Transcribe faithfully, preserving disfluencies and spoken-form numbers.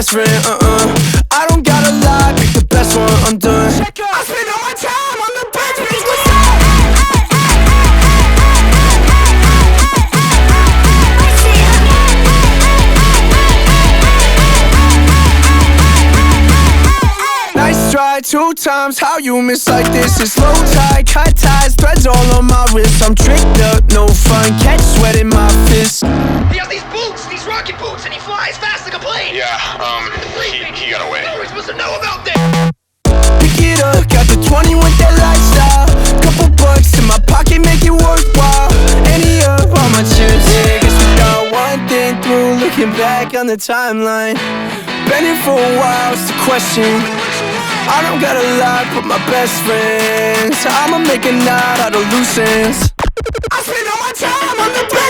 best friend, uh-uh. I don't gotta lie, pick the best one, I'm done. I spend all my time on the bench, bitch, what's up? Nice try, two times, how you miss like this? It's low tide, cut ties, threads all on my wrist. I'm tricked up, no fun, catch sweat in my fist. He has these boots, these rocket boots, and he flies fast like a plane. Yeah, um, he, he got away. What are we supposed to know about that? Pick it up, got the twenty with that lifestyle. Couple bucks in my pocket, make it worthwhile. Any up, all my chips, yeah. Guess we got one thing through, looking back on the timeline. Been here for a while, it's the question. I don't gotta lie, but my best friends, I'ma make a knot out of loose ends. I spend all my time on the